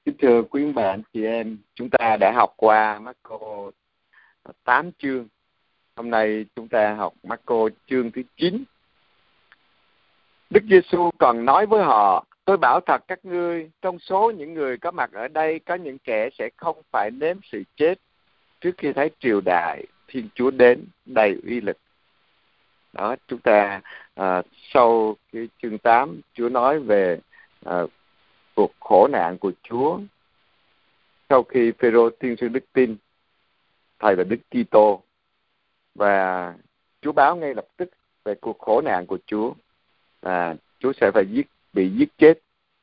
Kính thưa quý bạn, chị em, chúng ta đã học qua Marco 8 chương. Hôm nay chúng ta học Marco chương thứ 9. Đức Giêsu còn nói với họ: tôi bảo thật các ngươi, trong số những người có mặt ở đây có những kẻ sẽ không phải nếm sự chết trước khi thấy triều đại Thiên Chúa đến đầy uy lực. Đó, chúng ta sau cái chương 8, Chúa nói về cuộc khổ nạn của Chúa. Sau khi Phêrô tiên sư đức tin thầy là Đức Kitô, và Chúa báo ngay lập tức về cuộc khổ nạn của Chúa, Chúa sẽ phải bị giết chết,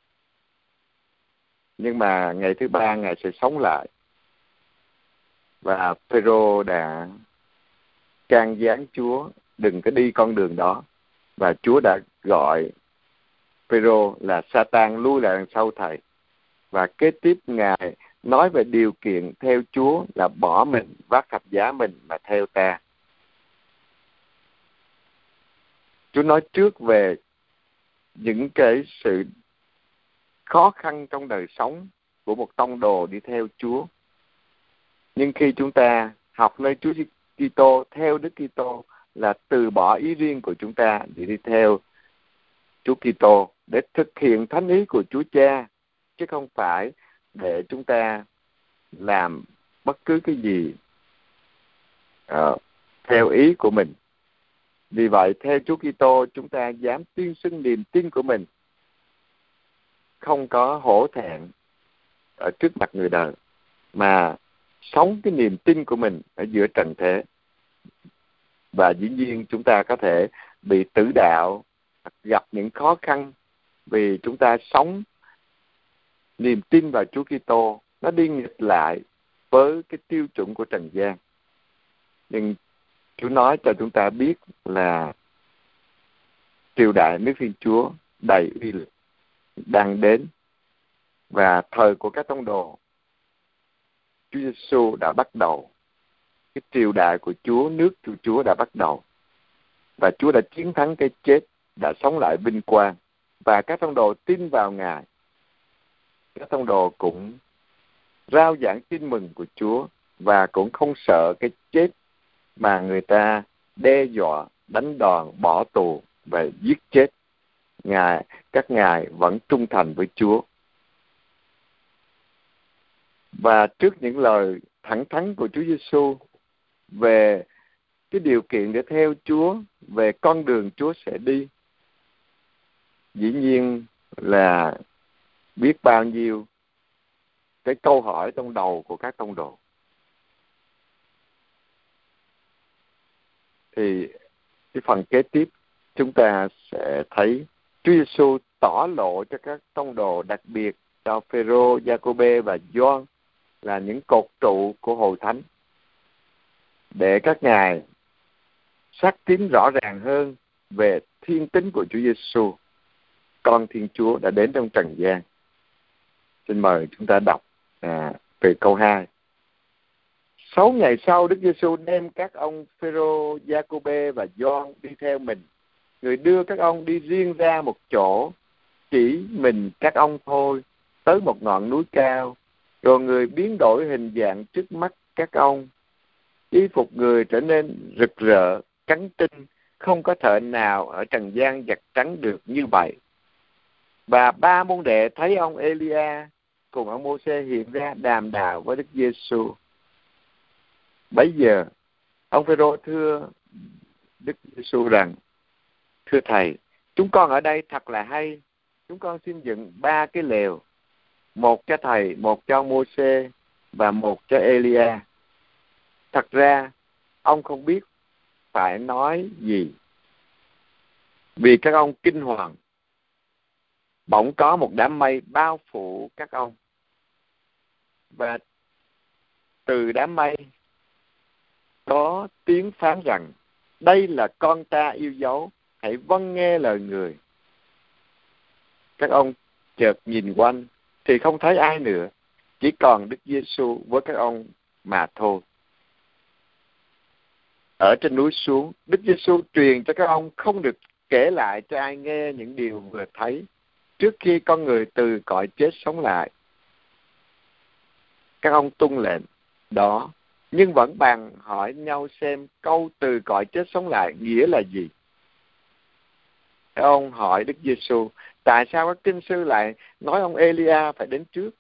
nhưng mà ngày thứ ba Ngài sẽ sống lại. Và Phêrô đã can gián Chúa đừng có đi con đường đó, và Chúa đã gọi Phêrô là Sa-tan lui lại đằng sau thầy. Và kế tiếp Ngài nói về điều kiện theo Chúa là bỏ mình, vác thập giá mình mà theo ta. Chúa nói trước về những cái sự khó khăn trong đời sống của một tông đồ đi theo Chúa. Nhưng khi chúng ta học nơi Chúa Kitô, theo Đức Kitô, là từ bỏ ý riêng của chúng ta để đi theo Chúa Kitô, để thực hiện thánh ý của Chúa Cha, chứ không phải để chúng ta làm bất cứ cái gì theo ý của mình. Vì vậy, theo Chúa Kitô, chúng ta dám tuyên xưng niềm tin của mình, không có hổ thẹn ở trước mặt người đời, mà sống cái niềm tin của mình ở giữa trần thế. Và dĩ nhiên chúng ta có thể bị tử đạo, gặp những khó khăn, vì chúng ta sống niềm tin vào Chúa Kitô nó đi nghịch lại với cái tiêu chuẩn của trần gian. Nhưng Chúa nói cho chúng ta biết là triều đại nước Thiên Chúa đầy uy lực đang đến, và thời của các tông đồ Chúa Giêsu đã bắt đầu. Cái triều đại của Chúa, nước của Chúa đã bắt đầu, và Chúa đã chiến thắng cái chết, đã sống lại vinh quang, và các tông đồ tin vào Ngài. Các tông đồ cũng rao giảng tin mừng của Chúa, và cũng không sợ cái chết mà người ta đe dọa, đánh đòn, bỏ tù và giết chết. Các ngài vẫn trung thành với Chúa. Và trước những lời thẳng thắn của Chúa Giêsu về cái điều kiện để theo Chúa, về con đường Chúa sẽ đi, dĩ nhiên là biết bao nhiêu cái câu hỏi trong đầu của các tông đồ. Thì cái phần kế tiếp chúng ta sẽ thấy Chúa Giêsu tỏ lộ cho các tông đồ, đặc biệt cho Phêrô, Giacôbê và Gioan, là những cột trụ của hội thánh, để các ngài xác tín rõ ràng hơn về thiên tính của Chúa Giêsu, con Thiên Chúa đã đến trong trần gian. Xin mời chúng ta đọc về câu 2. 6 ngày sau, Đức Giêsu đem các ông Phêrô, Giacôbê và Gioan đi theo mình. Người đưa các ông đi riêng ra một chỗ, chỉ mình các ông thôi, tới một ngọn núi cao. Rồi người biến đổi hình dạng trước mắt các ông. Y phục người trở nên rực rỡ, trắng tinh, không có thợ nào ở trần gian giặt trắng được như vậy. Và 3 môn đệ thấy ông Elia cùng ông Mô-sê hiện ra đàm đạo với Đức Giêsu. Bấy giờ ông Phêrô thưa Đức Giêsu rằng: thưa thầy, chúng con ở đây thật là hay. Chúng con xin dựng 3 cái lều, một cho thầy, một cho Mô-sê và một cho Elia. Thật ra ông không biết phải nói gì, vì các ông kinh hoàng. Bỗng có một đám mây bao phủ các ông, và từ đám mây có tiếng phán rằng: đây là con ta yêu dấu, hãy vâng nghe lời người. Các ông chợt nhìn quanh thì không thấy ai nữa, chỉ còn Đức Giêsu với các ông mà thôi. Ở trên núi xuống, Đức Giêsu truyền cho các ông không được kể lại cho ai nghe những điều vừa thấy trước khi con người từ cõi chết sống lại. các ông tuân lệnh đó, nhưng vẫn bàn hỏi nhau xem câu từ cõi chết sống lại nghĩa là gì. Các ông hỏi Đức Giêsu, tại sao các kinh sư lại nói ông Elia phải đến trước?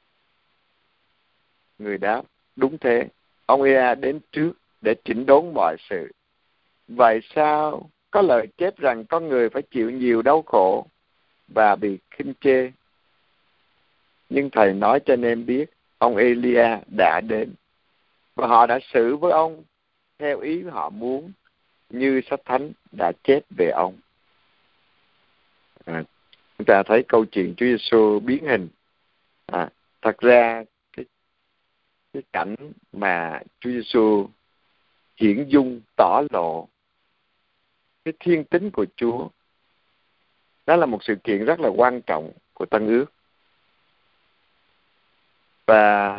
Người đáp, đúng thế, ông Elia đến trước để chỉnh đốn mọi sự. Vậy sao có lời chép rằng con người phải chịu nhiều đau khổ và bị khinh chê? Nhưng Thầy nói cho anh em biết, ông Elia đã đến, và họ đã xử với ông theo ý họ muốn, như sách thánh đã chép về ông. Chúng ta thấy câu chuyện Chúa Giêsu biến hình. Thật ra cái cảnh mà Chúa Giêsu hiển dung tỏ lộ cái thiên tính của Chúa, đó là một sự kiện rất là quan trọng của Tân Ước. Và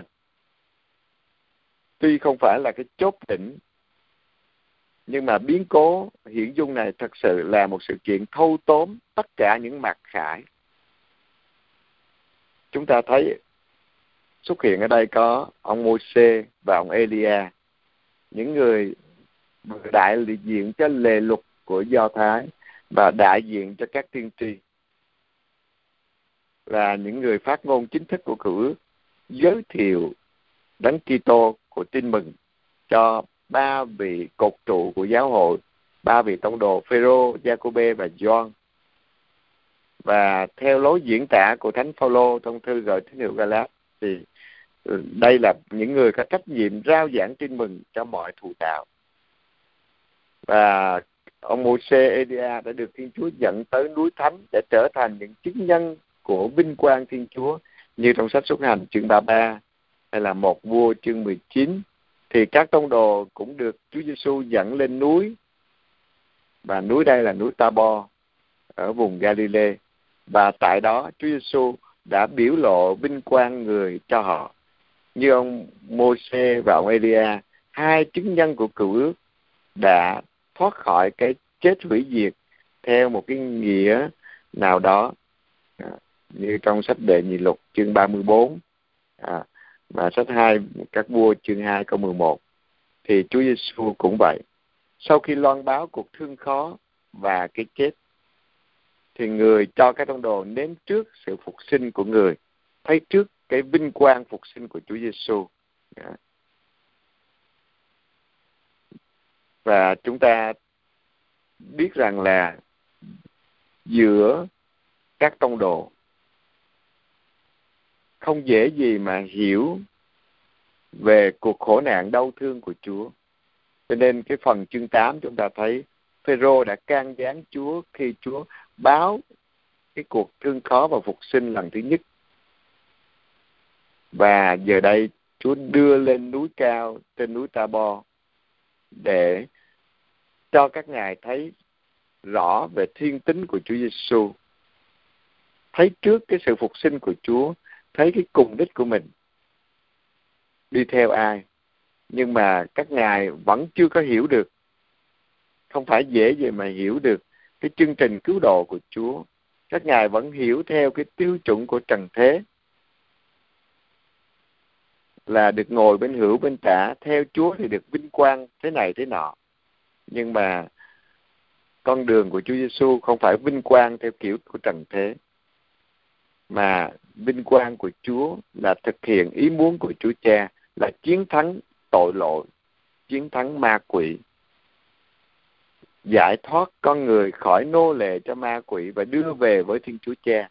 tuy không phải là cái chốt đỉnh, nhưng mà biến cố hiển dung này thật sự là một sự kiện thâu tóm tất cả những mặc khải. Chúng ta thấy xuất hiện ở đây có ông Môi-se và ông Elia, những người đại diện cho lề luật của Do Thái và đại diện cho các tiên tri, là những người phát ngôn chính thức của Cựu Ước, giới thiệu Đấng Kitô của Tin Mừng cho ba vị cột trụ của giáo hội, ba vị tông đồ Phêrô, Giacôbê và Gioan. Và theo lối diễn tả của Thánh Phaolô trong thư gửi tín hữu Ga-lát, thì đây là những người có trách nhiệm rao giảng Tin Mừng cho mọi thù đạo. Và ông Môi-se, Elia đã được Thiên Chúa dẫn tới núi Thánh để trở thành những chứng nhân của vinh quang Thiên Chúa, như trong sách Xuất Hành chương 33 hay là Một Vua chương 19. Thì các tông đồ cũng được Chúa Giêsu dẫn lên núi, và núi đây là núi Ta-bo ở vùng Ga-li-lê, và tại đó Chúa Giêsu đã biểu lộ vinh quang người cho họ. Như ông Môi-se và ông Elia, hai chứng nhân của Cựu Ước, đã thoát khỏi cái chết hủy diệt theo một cái nghĩa nào đó, như trong sách Đệ Nhị Luật chương 34 và sách 2 các vua chương 2 câu 11. Thì Chúa Giêsu cũng vậy. Sau khi loan báo cuộc thương khó và cái chết, thì người cho các tông đồ nếm trước sự phục sinh của người, thấy trước cái vinh quang phục sinh của Chúa Giêsu. Và chúng ta biết rằng là giữa các tông đồ không dễ gì mà hiểu về cuộc khổ nạn đau thương của Chúa. Cho nên cái phần chương 8 chúng ta thấy Phêrô đã can gián Chúa khi Chúa báo cái cuộc thương khó và phục sinh lần thứ nhất. Và giờ đây Chúa đưa lên núi cao, trên núi Ta-bo, để cho các ngài thấy rõ về thiên tính của Chúa Giêsu, thấy trước cái sự phục sinh của Chúa, thấy cái cùng đích của mình đi theo ai. Nhưng mà các ngài vẫn chưa có hiểu được, không phải dễ gì mà hiểu được cái chương trình cứu độ của Chúa. Các ngài vẫn hiểu theo cái tiêu chuẩn của trần thế, là được ngồi bên hữu bên tả, theo Chúa thì được vinh quang thế này thế nọ. Nhưng mà con đường của Chúa Giêsu không phải vinh quang theo kiểu của trần thế, mà vinh quang của Chúa là thực hiện ý muốn của Chúa Cha, là chiến thắng tội lỗi, chiến thắng ma quỷ, giải thoát con người khỏi nô lệ cho ma quỷ và đưa về với Thiên Chúa Cha.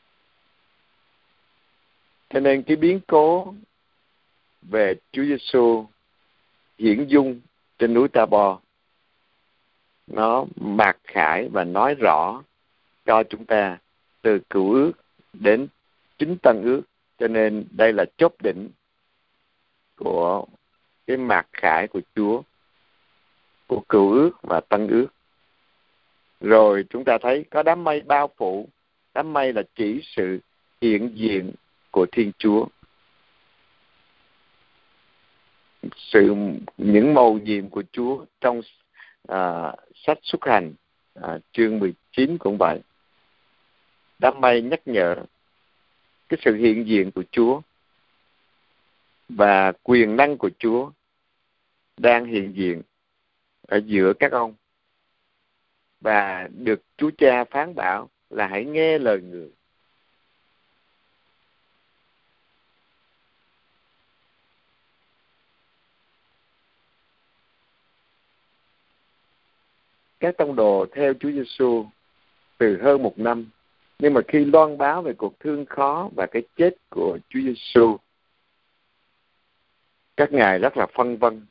Cho nên cái biến cố về Chúa Giêsu hiển dung trên núi Ta-bo, nó mạc khải và nói rõ cho chúng ta từ Cựu Ước đến chính Tân Ước. Cho nên đây là chốt đỉnh của cái mạc khải của Chúa, của Cựu Ước và Tân Ước. Rồi chúng ta thấy có đám mây bao phủ. Đám mây là chỉ sự hiện diện của Thiên Chúa. Những mầu nhiệm của Chúa trong sách Xuất Hành chương 19 cũng vậy. Đám mây nhắc nhở cái sự hiện diện của Chúa. và quyền năng của Chúa đang hiện diện ở giữa các ông, và được Chúa Cha phán bảo là hãy nghe lời người. Các tông đồ theo Chúa Giêsu từ hơn 1 năm, nhưng mà khi loan báo về cuộc thương khó và cái chết của Chúa Giêsu, các ngài rất là phân vân,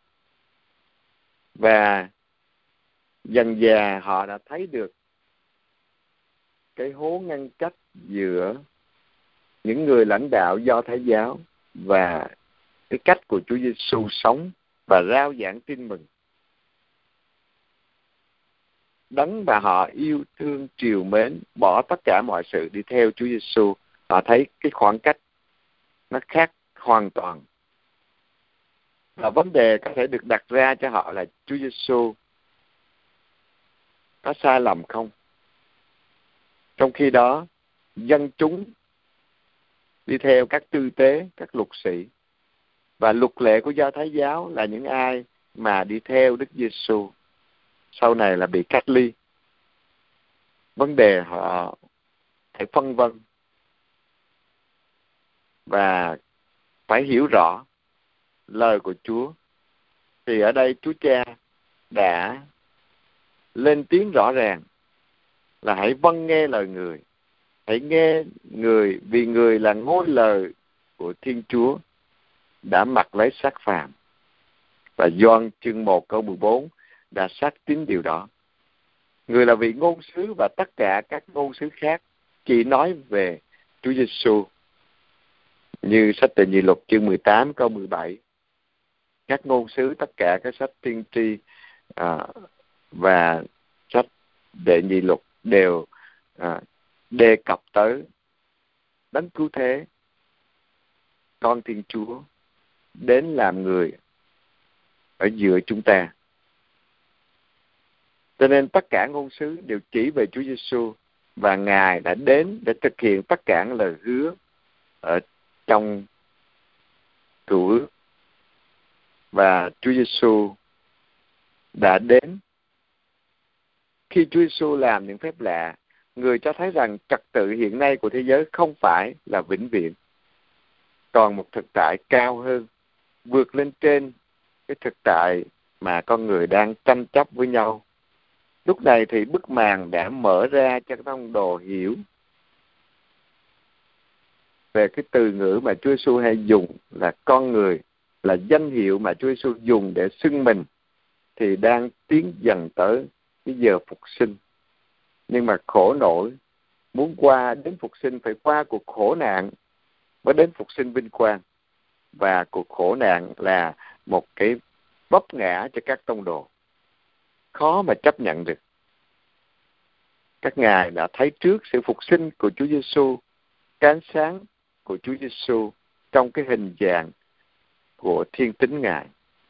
và dần dà họ đã thấy được cái hố ngăn cách giữa những người lãnh đạo Do Thái giáo và cái cách của Chúa Giêsu sống và rao giảng tin mừng. Đấng mà họ yêu thương trìu mến, bỏ tất cả mọi sự đi theo Chúa Giêsu, họ thấy cái khoảng cách nó khác hoàn toàn. Và vấn đề có thể được đặt ra cho họ là Chúa Giêsu có sai lầm không? Trong khi đó, dân chúng đi theo các tư tế, các luật sĩ, và luật lệ của Do Thái giáo là những ai mà đi theo Đức Giêsu sau này là bị cách ly. Vấn đề họ phải phân vân và phải hiểu rõ lời của Chúa. Thì ở đây Chúa Cha đã lên tiếng rõ ràng là hãy vâng nghe lời người, hãy nghe người, vì người là ngôi lời của Thiên Chúa đã mặc lấy xác phàm. Và Gioan chương 1 câu 14 đã xác tín điều đó. Người là vị ngôn sứ, và tất cả các ngôn sứ khác chỉ nói về Chúa Giêsu. Như sách Đệ Nhị Luật chương 18 câu 17, các ngôn sứ, tất cả các sách tiên tri và sách Đệ Nhị Luật đều đề cập tới Đấng Cứu Thế, con Thiên Chúa, đến làm người ở giữa chúng ta. Cho nên tất cả ngôn sứ đều chỉ về Chúa Giêsu, và Ngài đã đến để thực hiện tất cả lời hứa ở trong Cựu Ước. Và Chúa Giêsu đã đến. Khi Chúa Giêsu làm những phép lạ, người cho thấy rằng trật tự hiện nay của thế giới không phải là vĩnh viễn, còn một thực tại cao hơn, vượt lên trên cái thực tại mà con người đang tranh chấp với nhau. Lúc này thì bức màn đã mở ra cho các tông đồ hiểu về cái từ ngữ mà Chúa Giêsu hay dùng là con người, là danh hiệu mà Chúa Giêsu dùng để xưng mình, thì đang tiến dần tới cái giờ phục sinh. Nhưng mà khổ nổi, muốn qua đến phục sinh phải qua cuộc khổ nạn mới đến phục sinh vinh quang. Và cuộc khổ nạn là một cái vấp ngã cho các tông đồ, khó mà chấp nhận được. Các ngài đã thấy trước sự phục sinh của Chúa Giêsu, cái ánh sáng của Chúa Giêsu trong cái hình dạng của thiên tính Ngài.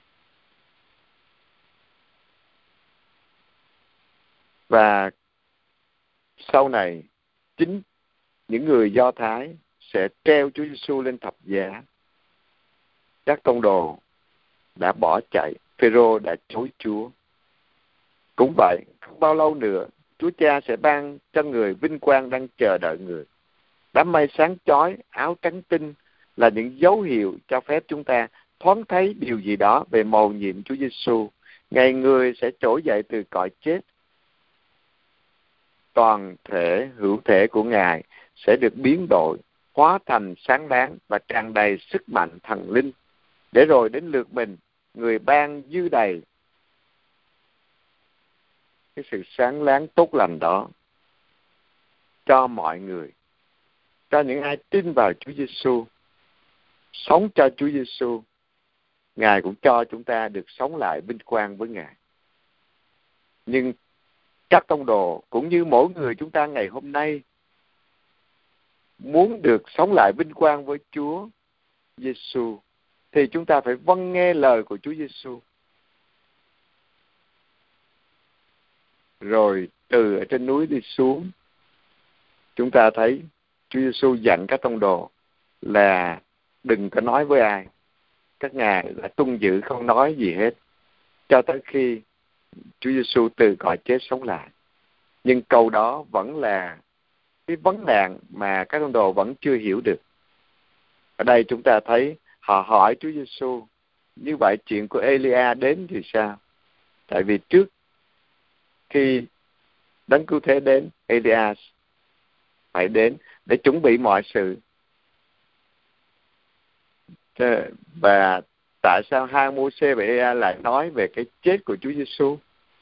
Và sau này, chính những người Do Thái sẽ treo Chúa Giêsu lên thập giá. Các tông đồ đã bỏ chạy, Phêrô đã chối Chúa. Cũng vậy, không bao lâu nữa, Chúa Cha sẽ ban cho người vinh quang đang chờ đợi người. Đám mây sáng chói, áo trắng tinh là những dấu hiệu cho phép chúng ta thoáng thấy điều gì đó về mầu nhiệm Chúa Giêsu. Ngày người sẽ trỗi dậy từ cõi chết. Toàn thể, hữu thể của Ngài sẽ được biến đổi, hóa thành sáng láng và tràn đầy sức mạnh thần linh. Để rồi đến lượt mình, người ban dư đầy cái sự sáng láng tốt lành đó cho mọi người, cho những ai tin vào Chúa Giêsu, sống cho Chúa Giêsu. Ngài cũng cho chúng ta được sống lại vinh quang với Ngài. Nhưng các tông đồ cũng như mỗi người chúng ta ngày hôm nay muốn được sống lại vinh quang với Chúa Giêsu, thì chúng ta phải vâng nghe lời của Chúa Giêsu. Rồi từ ở trên núi đi xuống, chúng ta thấy Chúa Giêsu dặn các tông đồ là đừng có nói với ai, các ngài đã tuân giữ không nói gì hết cho tới khi Chúa Giêsu từ cõi chết sống lại. Nhưng câu đó vẫn là cái vấn nạn mà các tông đồ vẫn chưa hiểu được. Ở đây chúng ta thấy họ hỏi Chúa Giêsu, như vậy chuyện của Elia đến thì sao? Tại vì trước khi Đấng Cứu Thế đến, Elia phải đến để chuẩn bị mọi sự. Và tại sao hai Mô-sê và Elia lại nói về cái chết của Chúa Giêsu?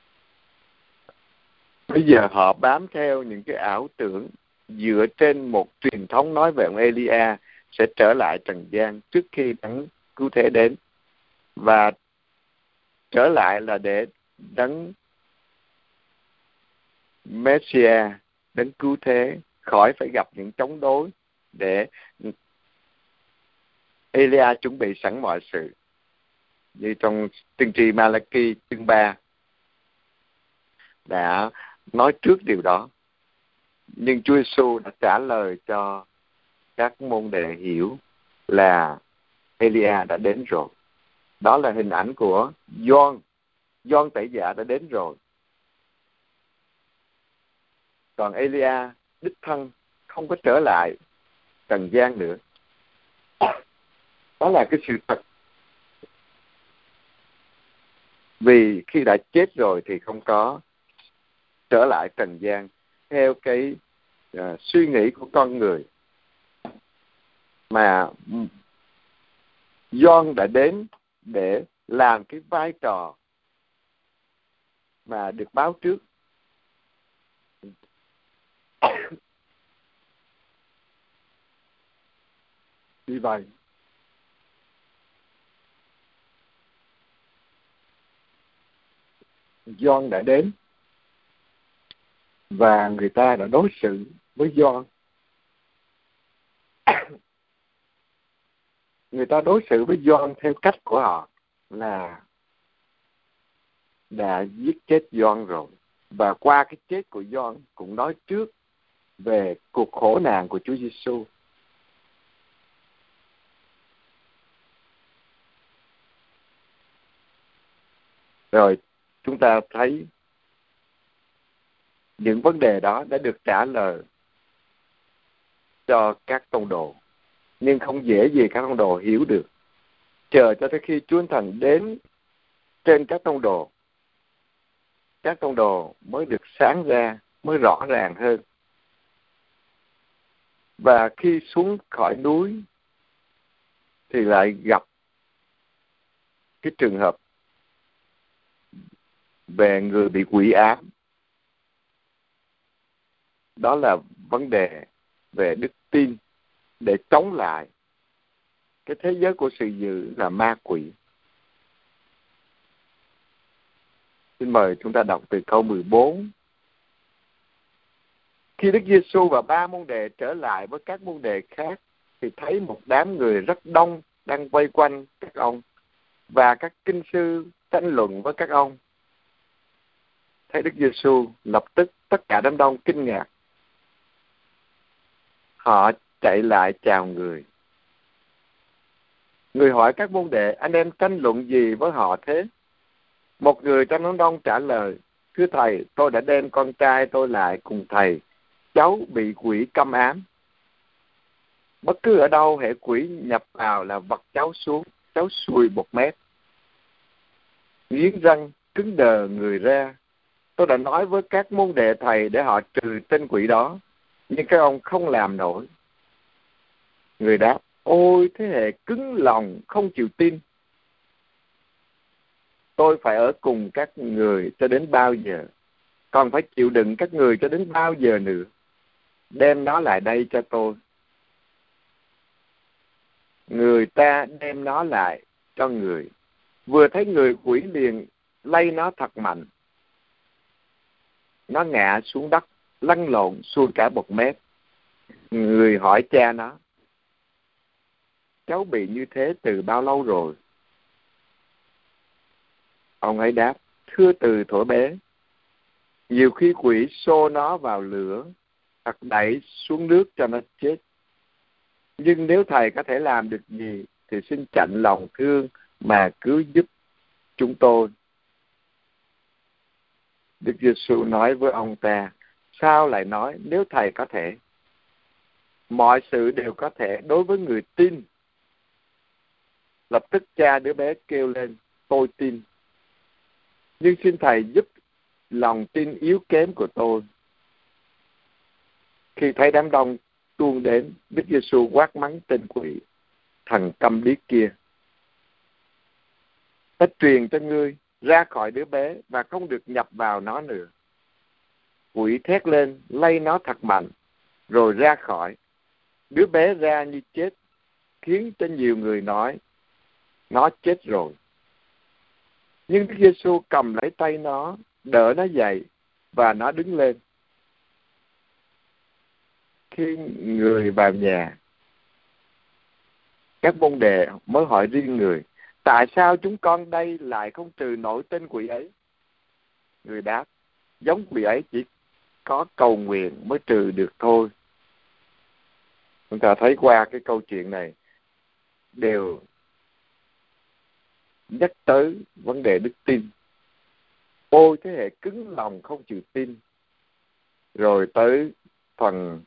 Bây giờ họ bám theo những cái ảo tưởng dựa trên một truyền thống nói về ông Elia sẽ trở lại trần gian trước khi Đấng Cứu Thế đến, và trở lại là để Đấng Messiah, Đấng Cứu Thế khỏi phải gặp những chống đối, để Elia chuẩn bị sẵn mọi sự. Như trong tiên tri Malachi chương 3 đã nói trước điều đó. Nhưng Chúa Giêsu đã trả lời cho các môn đệ hiểu là Elia đã đến rồi. Đó là hình ảnh của Gioan Tẩy Giả đã đến rồi. Còn Elia đích thân không có trở lại trần gian nữa. Đó là cái sự thật. Vì khi đã chết rồi thì không có trở lại trần gian theo cái suy nghĩ của con người, mà Gioan đã đến để làm cái vai trò mà được báo trước. Vì vậy, Gioan đã đến và người ta đã đối xử với Gioan. Người ta đối xử với Gioan theo cách của họ là đã giết chết Gioan rồi. Và qua cái chết của Gioan cũng nói trước về cuộc khổ nạn của Chúa Giêsu. Rồi chúng ta thấy những vấn đề đó đã được trả lời cho các tông đồ, nhưng không dễ gì các tông đồ hiểu được. Chờ cho tới khi Chúa Thánh Thần đến trên các tông đồ mới được sáng ra, mới rõ ràng hơn. Và khi xuống khỏi núi thì lại gặp cái trường hợp về người bị quỷ ám. Đó là vấn đề về đức tin để chống lại cái thế giới của sự dữ là ma quỷ. Xin mời chúng ta đọc từ câu 14. Khi Đức Giêsu và 3 môn đệ trở lại với các môn đệ khác thì thấy một đám người rất đông đang vây quanh các ông, và các kinh sư tranh luận với các ông. Thấy Đức Giêsu, lập tức tất cả đám đông kinh ngạc. Họ chạy lại chào người. Người hỏi các môn đệ, anh em tranh luận gì với họ thế? Một người trong đám đông trả lời, thưa thầy, tôi đã đem con trai tôi lại cùng thầy. Cháu bị quỷ câm ám. Bất cứ ở đâu hệ quỷ nhập vào là vật cháu xuống, cháu xuôi 1 mét. Nghiến răng, cứng đờ người ra. Tôi đã nói với các môn đệ thầy để họ trừ tên quỷ đó, nhưng các ông không làm nổi. Người đáp, ôi thế hệ cứng lòng không chịu tin. Tôi phải ở cùng các người cho đến bao giờ? Còn phải chịu đựng các người cho đến bao giờ nữa? Đem nó lại đây cho tôi. Người ta đem nó lại cho người. Vừa thấy người, quỷ liền lay nó thật mạnh. Nó ngã xuống đất, lăn lộn xuôi cả 1 mét. Người hỏi cha nó, cháu bị như thế từ bao lâu rồi? Ông ấy đáp, thưa từ thuở bé. Nhiều khi quỷ xô nó vào lửa hoặc đẩy xuống nước cho nó chết. Nhưng nếu thầy có thể làm được gì, thì xin chạnh lòng thương mà cứu giúp chúng tôi. Đức Giêsu nói với ông ta, sao lại nói nếu Thầy có thể? Mọi sự đều có thể đối với người tin. Lập tức cha đứa bé kêu lên, tôi tin. Nhưng xin Thầy giúp lòng tin yếu kém của tôi. Khi thấy đám đông tuôn đến, Đức Giêsu quát mắng tên quỷ, thằng câm điếc kia. Ta truyền cho ngươi ra khỏi đứa bé và không được nhập vào nó nữa. Quỷ thét lên, lay nó thật mạnh, rồi ra khỏi. Đứa bé ra như chết, khiến cho nhiều người nói, nó chết rồi. Nhưng Đức Giêsu cầm lấy tay nó, đỡ nó dậy, và nó đứng lên. Khi người vào nhà, các môn đệ mới hỏi riêng người, tại sao chúng con đây lại không trừ nổi tên quỷ ấy? Người đáp, giống quỷ ấy chỉ có cầu nguyện mới trừ được thôi. Chúng ta thấy qua cái câu chuyện này đều nhắc tới vấn đề đức tin. Ôi thế hệ cứng lòng không chịu tin. Rồi tới phần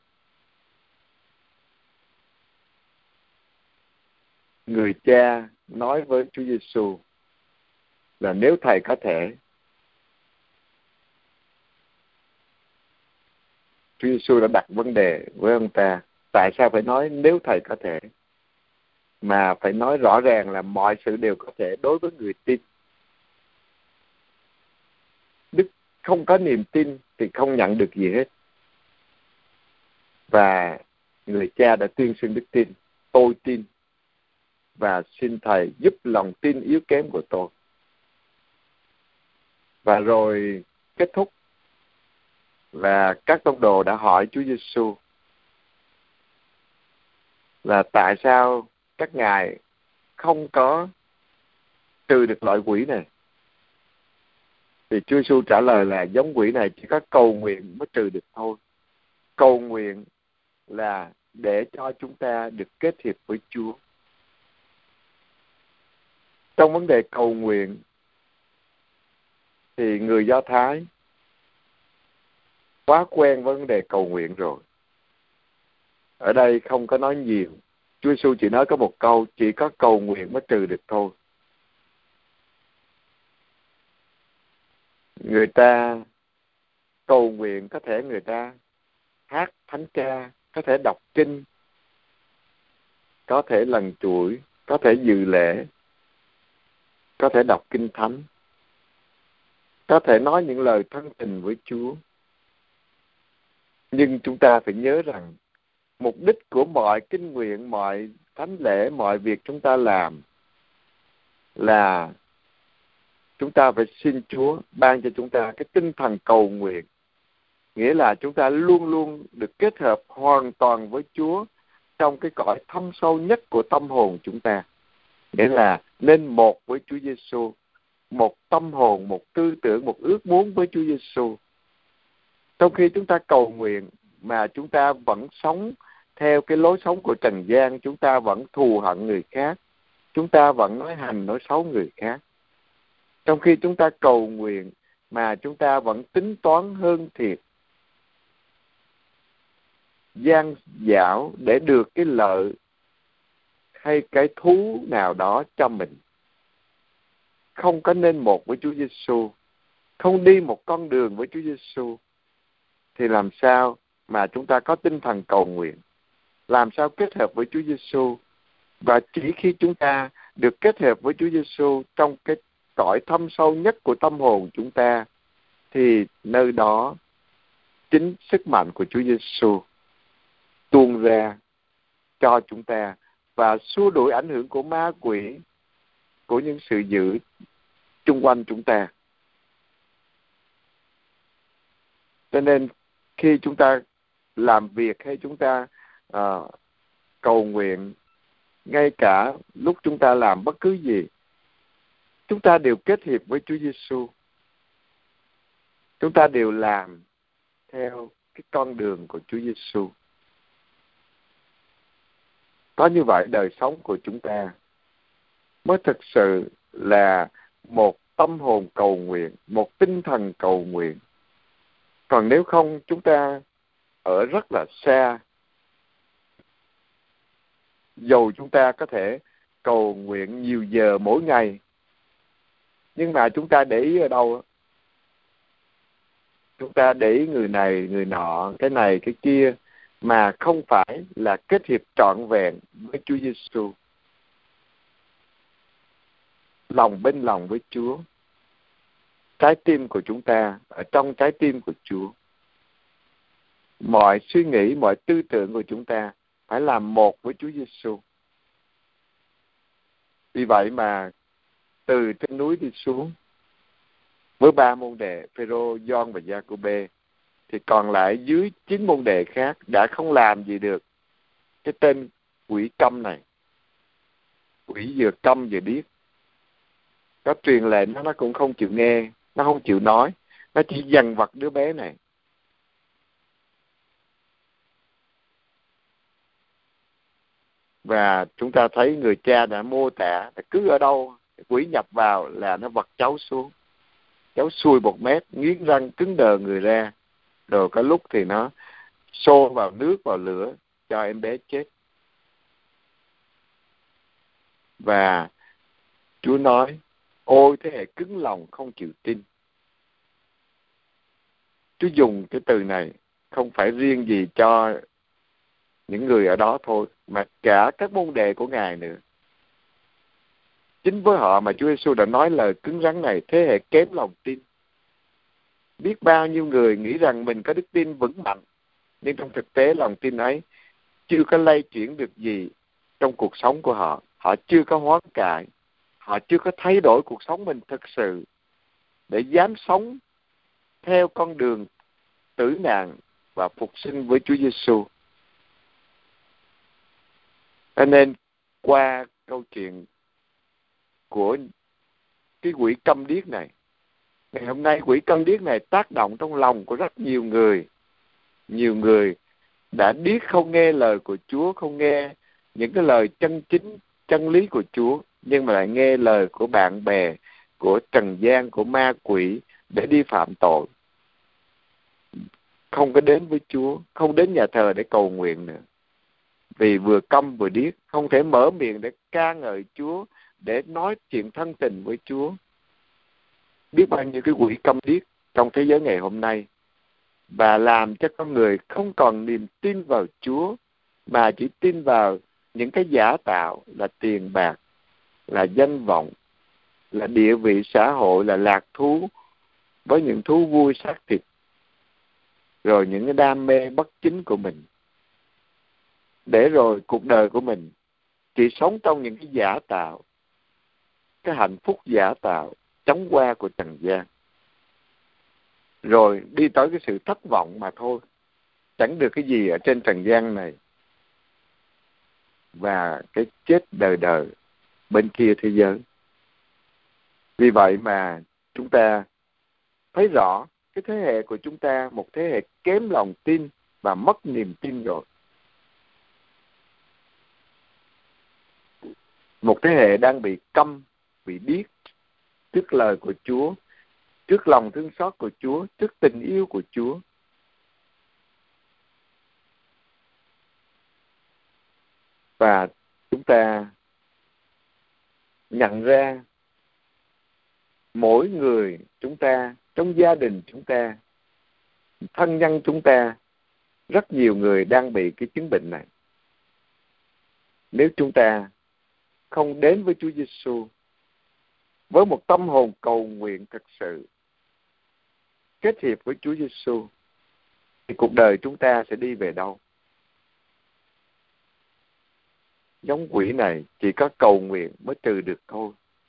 người cha nói với Chúa Giêsu là nếu Thầy có thể. Chúa Giêsu đã đặt vấn đề với ông ta, tại sao phải nói nếu Thầy có thể, mà phải nói rõ ràng là mọi sự đều có thể đối với người tin. Đức không có niềm tin thì không nhận được gì hết. Và người cha đã tuyên xưng đức tin, tôi tin, và xin Thầy giúp lòng tin yếu kém của tôi. Và rồi kết thúc là các tông đồ đã hỏi Chúa Giêsu là tại sao các ngài không có trừ được loại quỷ này. Thì Chúa Giêsu trả lời là giống quỷ này chỉ có cầu nguyện mới trừ được thôi. Cầu nguyện là để cho chúng ta được kết hiệp với Chúa. Trong vấn đề cầu nguyện thì người Do Thái quá quen với vấn đề cầu nguyện rồi. Ở đây không có nói nhiều. Chúa Giêsu chỉ nói có một câu, chỉ có cầu nguyện mới trừ được thôi. Người ta cầu nguyện, có thể người ta hát thánh ca, có thể đọc kinh, có thể lần chuỗi, có thể dự lễ, có thể đọc kinh thánh, có thể nói những lời thân tình với Chúa. Nhưng chúng ta phải nhớ rằng mục đích của mọi kinh nguyện, mọi thánh lễ, mọi việc chúng ta làm là chúng ta phải xin Chúa ban cho chúng ta cái tinh thần cầu nguyện. Nghĩa là chúng ta luôn luôn được kết hợp hoàn toàn với Chúa trong cái cõi thâm sâu nhất của tâm hồn chúng ta. Nghĩa là nên một với Chúa Giêsu, một tâm hồn, một tư tưởng, một ước muốn với Chúa Giêsu. Trong khi chúng ta cầu nguyện mà chúng ta vẫn sống theo cái lối sống của trần gian, chúng ta vẫn thù hận người khác, chúng ta vẫn nói hành nói xấu người khác. Trong khi chúng ta cầu nguyện mà chúng ta vẫn tính toán hơn thiệt, gian dảo để được cái lợi hay cái thú nào đó cho mình. Không có nên một với Chúa Giêsu, không đi một con đường với Chúa Giêsu, thì làm sao mà chúng ta có tinh thần cầu nguyện? Làm sao kết hợp với Chúa Giêsu? Và chỉ khi chúng ta được kết hợp với Chúa Giêsu trong cái cõi thâm sâu nhất của tâm hồn chúng ta, thì nơi đó chính sức mạnh của Chúa Giêsu tuôn ra cho chúng ta và xua đuổi ảnh hưởng của ma quỷ, của những sự dữ chung quanh chúng ta. Cho nên khi chúng ta làm việc hay chúng ta cầu nguyện, ngay cả lúc chúng ta làm bất cứ gì, chúng ta đều kết hiệp với Chúa Giêsu. Chúng ta đều làm theo cái con đường của Chúa Giêsu. Có như vậy đời sống của chúng ta mới thực sự là một tâm hồn cầu nguyện, một tinh thần cầu nguyện. Còn nếu không, chúng ta ở rất là xa. Dầu chúng ta có thể cầu nguyện nhiều giờ mỗi ngày, nhưng mà chúng ta để ý ở đâu? Chúng ta để ý người này, người nọ, cái này, cái kia, mà không phải là kết hiệp trọn vẹn với Chúa Giêsu, lòng bên lòng với Chúa. Trái tim của chúng ta ở trong trái tim của Chúa. Mọi suy nghĩ, mọi tư tưởng của chúng ta phải làm một với Chúa Giêsu. Vì vậy mà từ trên núi đi xuống với 3 môn đệ Phêrô, Gioan và Gia-cô-bê, thì còn lại dưới 9 môn đệ khác đã không làm gì được cái tên quỷ câm này. Quỷ vừa câm vừa điếc. Có truyền lệnh nó cũng không chịu nghe, nó không chịu nói, nó chỉ dằn vặt đứa bé này. Và chúng ta thấy người cha đã mô tả là cứ ở đâu quỷ nhập vào là nó vật cháu xuống. Cháu xuôi 1 mét, nghiến răng cứng đờ người ra. Rồi có lúc thì nó xô vào nước, vào lửa cho em bé chết. Và Chúa nói, ôi thế hệ cứng lòng không chịu tin. Chúa dùng cái từ này không phải riêng gì cho những người ở đó thôi, mà cả các môn đệ của Ngài nữa. Chính với họ mà Chúa Giêsu đã nói lời cứng rắn này, thế hệ kém lòng tin. Biết bao nhiêu người nghĩ rằng mình có đức tin vững mạnh, nhưng trong thực tế lòng tin ấy chưa có lay chuyển được gì trong cuộc sống của họ. Họ chưa có hoán cải, họ chưa có thay đổi cuộc sống mình thực sự để dám sống theo con đường tử nạn và phục sinh với Chúa Giêsu. Cho nên qua câu chuyện của cái quỷ câm điếc này, ngày hôm nay quỷ câm điếc này tác động trong lòng của rất nhiều người. Nhiều người đã điếc, không nghe lời của Chúa, không nghe những cái lời chân chính, chân lý của Chúa, nhưng mà lại nghe lời của bạn bè, của trần gian, của ma quỷ để đi phạm tội. Không có đến với Chúa, không đến nhà thờ để cầu nguyện nữa. Vì vừa câm vừa điếc, không thể mở miệng để ca ngợi Chúa, để nói chuyện thân tình với Chúa. Biết bao nhiêu cái quỷ câm điếc trong thế giới ngày hôm nay, và làm cho con người không còn niềm tin vào Chúa, mà chỉ tin vào những cái giả tạo là tiền bạc, là danh vọng, là địa vị xã hội, là lạc thú với những thú vui xác thịt, rồi những cái đam mê bất chính của mình. Để rồi cuộc đời của mình chỉ sống trong những cái giả tạo, cái hạnh phúc giả tạo, chóng qua của trần gian. Rồi đi tới cái sự thất vọng mà thôi, chẳng được cái gì ở trên trần gian này. Và cái chết đời đời bên kia thế giới. Vì vậy mà chúng ta thấy rõ cái thế hệ của chúng ta, một thế hệ kém lòng tin và mất niềm tin rồi. Một thế hệ đang bị câm, bị điếc trước lời của Chúa, trước lòng thương xót của Chúa, trước tình yêu của Chúa. Và chúng ta nhận ra mỗi người chúng ta, trong gia đình chúng ta, thân nhân chúng ta, rất nhiều người đang bị cái chứng bệnh này. Nếu chúng ta không đến với Chúa Giêsu với một tâm hồn cầu nguyện thật sự, kết hiệp với Chúa Giêsu, thì cuộc đời chúng ta sẽ đi về đâu? Giống quỷ này chỉ có cầu nguyện mới trừ được thôi.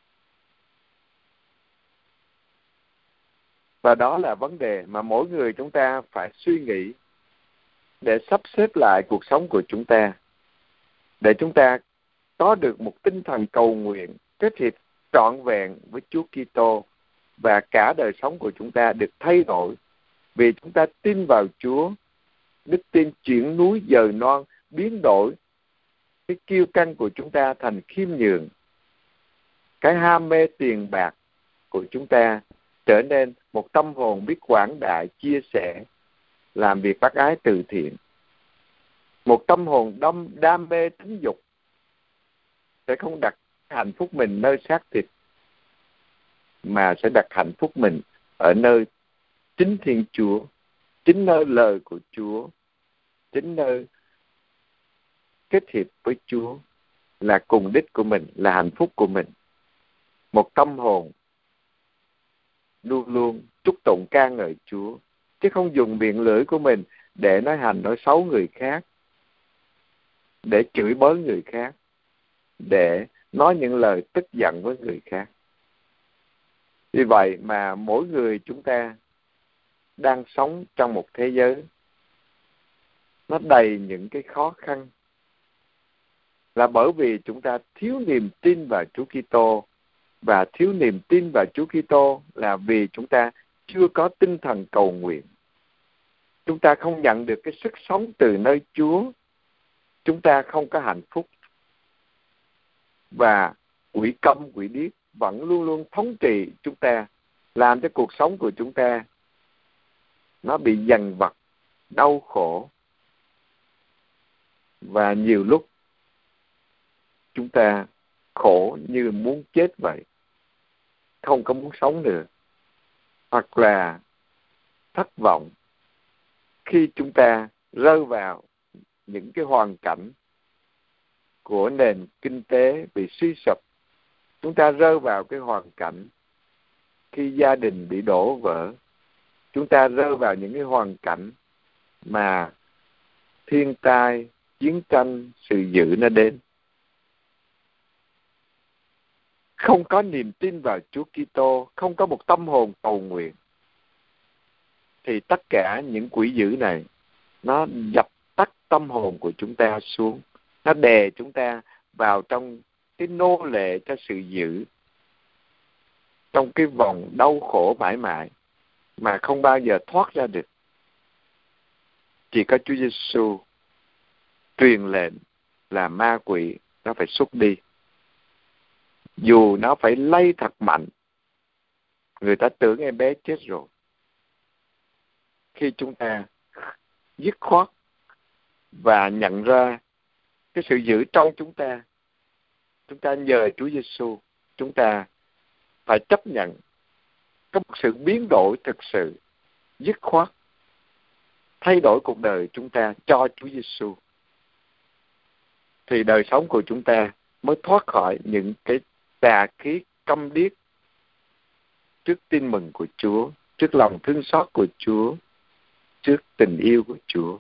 Và đó là vấn đề mà mỗi người chúng ta phải suy nghĩ để sắp xếp lại cuộc sống của chúng ta, để chúng ta có được một tinh thần cầu nguyện kết hiệp trọn vẹn với Chúa Kitô, và cả đời sống của chúng ta được thay đổi vì chúng ta tin vào Chúa. Đức tin chuyển núi dời non, biến đổi cái kiêu căng của chúng ta thành khiêm nhường, cái ham mê tiền bạc của chúng ta trở nên một tâm hồn biết quảng đại, chia sẻ, làm việc bác ái từ thiện. Một tâm hồn đam mê tính dục sẽ không đặt hạnh phúc mình nơi xác thịt, mà sẽ đặt hạnh phúc mình ở nơi chính Thiên Chúa, chính nơi lời của Chúa, chính nơi kết hiệp với Chúa, là cùng đích của mình, là hạnh phúc của mình. Một tâm hồn luôn luôn chúc tụng ca ngợi Chúa, chứ không dùng miệng lưỡi của mình để nói hành nói xấu người khác, để chửi bới người khác, để nói những lời tức giận với người khác. Vì vậy mà mỗi người chúng ta đang sống trong một thế giới nó đầy những cái khó khăn, là bởi vì chúng ta thiếu niềm tin vào Chúa Kitô. Và thiếu niềm tin vào Chúa Kitô là vì chúng ta chưa có tinh thần cầu nguyện. Chúng ta không nhận được cái sức sống từ nơi Chúa. Chúng ta không có hạnh phúc. Và quỷ câm, quỷ điếc vẫn luôn luôn thống trị chúng ta, làm cho cuộc sống của chúng ta nó bị dằn vặt, đau khổ. Và nhiều lúc chúng ta khổ như muốn chết vậy, không có muốn sống nữa. Hoặc là thất vọng khi chúng ta rơi vào những cái hoàn cảnh của nền kinh tế bị suy sụp. Chúng ta rơi vào cái hoàn cảnh khi gia đình bị đổ vỡ. Chúng ta rơi vào những cái hoàn cảnh mà thiên tai, chiến tranh, sự dữ nó đến. Không có niềm tin vào Chúa Kitô, không có một tâm hồn cầu nguyện, thì tất cả những quỷ dữ này nó dập tắt tâm hồn của chúng ta xuống. Nó đè chúng ta vào trong cái nô lệ cho sự dữ, trong cái vòng đau khổ mãi mãi mà không bao giờ thoát ra được. Chỉ có Chúa Giêsu truyền lệnh là ma quỷ nó phải xuất đi. Dù nó phải lay thật mạnh, người ta tưởng em bé chết rồi. Khi chúng ta dứt khoát và nhận ra cái sự dữ trong chúng ta nhờ Chúa Giêsu, chúng ta phải chấp nhận có một sự biến đổi thực sự, dứt khoát, thay đổi cuộc đời chúng ta cho Chúa Giêsu, thì đời sống của chúng ta mới thoát khỏi những cái tà khí câm điếc trước tin mừng của Chúa, trước lòng thương xót của Chúa, trước tình yêu của Chúa.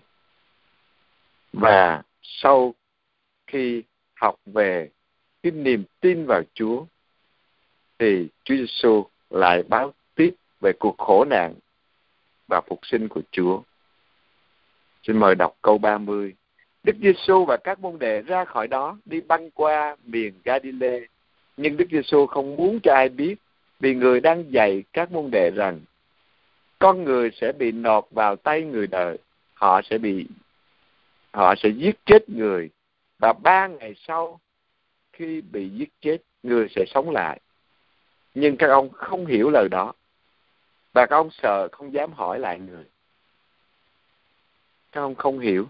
Và sau khi học về cái niềm tin vào Chúa, thì Chúa Giêsu lại báo tiếp về cuộc khổ nạn và phục sinh của Chúa. Xin mời đọc câu 30. Đức Giêsu và các môn đệ ra khỏi đó, đi băng qua miền Ga-li-lê. Nhưng Đức Giêsu không muốn cho ai biết, vì người đang dạy các môn đệ rằng con người sẽ bị nộp vào tay người đời, họ sẽ giết chết người, và 3 ngày sau khi bị giết chết, người sẽ sống lại. Nhưng các ông không hiểu lời đó, và các ông sợ không dám hỏi lại người. Các ông không hiểu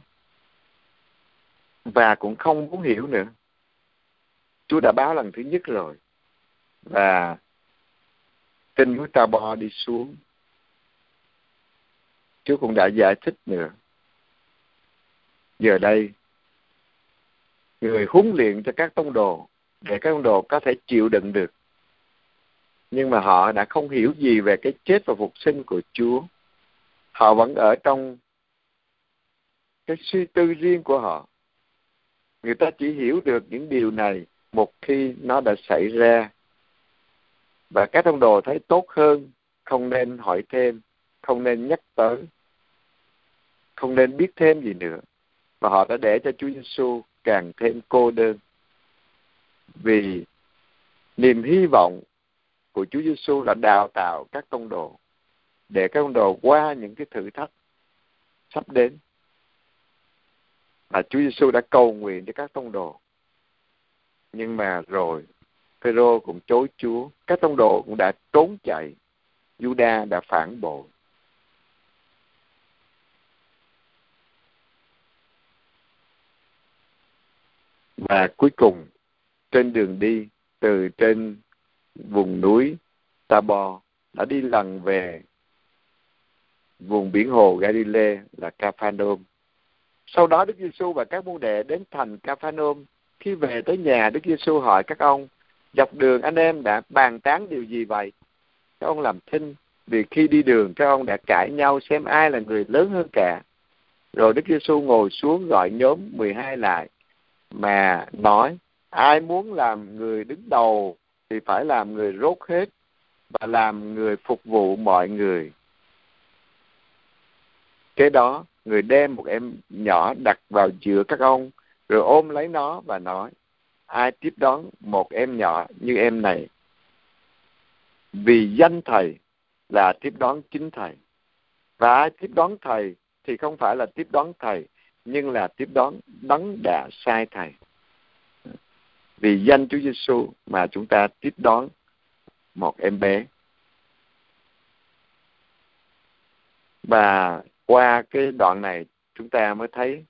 và cũng không muốn hiểu nữa. Chúa đã báo lần thứ nhất rồi, và trên núi Ta-bo đi xuống, Chúa cũng đã giải thích nữa. Giờ đây, người huấn luyện cho các tông đồ để các tông đồ có thể chịu đựng được. Nhưng mà họ đã không hiểu gì về cái chết và phục sinh của Chúa. Họ vẫn ở trong cái suy tư riêng của họ. Người ta chỉ hiểu được những điều này một khi nó đã xảy ra. Và các tông đồ thấy tốt hơn, không nên hỏi thêm, không nên nhắc tới, không nên biết thêm gì nữa. Và họ đã để cho Chúa Giêsu càng thêm cô đơn. Vì niềm hy vọng của Chúa Giêsu là đào tạo các tông đồ, để các tông đồ qua những cái thử thách sắp đến. Và Chúa Giêsu đã cầu nguyện cho các tông đồ. Nhưng mà rồi Phêrô cũng chối Chúa, các tông đồ cũng đã trốn chạy, Giu-đa đã phản bội. Và cuối cùng, trên đường đi từ trên vùng núi Ta-bo đã đi lần về vùng biển hồ Ga-li-lê là Ca-pha-nôm. Sau đó Đức Giêsu và các môn đệ đến thành Ca-pha-nôm. Khi về tới nhà, Đức Giêsu hỏi các ông: dọc đường anh em đã bàn tán điều gì vậy? Các ông làm thinh, vì khi đi đường các ông đã cãi nhau xem ai là người lớn hơn cả. Rồi Đức Giêsu ngồi xuống gọi nhóm 12 lại mà nói: ai muốn làm người đứng đầu thì phải làm người rốt hết và làm người phục vụ mọi người. Kế đó, người đem một em nhỏ đặt vào giữa các ông, rồi ôm lấy nó và nói: ai tiếp đón một em nhỏ như em này, vì danh Thầy, là tiếp đón chính Thầy. Và ai tiếp đón Thầy thì không phải là tiếp đón Thầy, nhưng là tiếp đón Đấng đã sai Thầy. Vì danh Chúa Giêsu mà chúng ta tiếp đón một em bé. Và qua cái đoạn này chúng ta mới thấy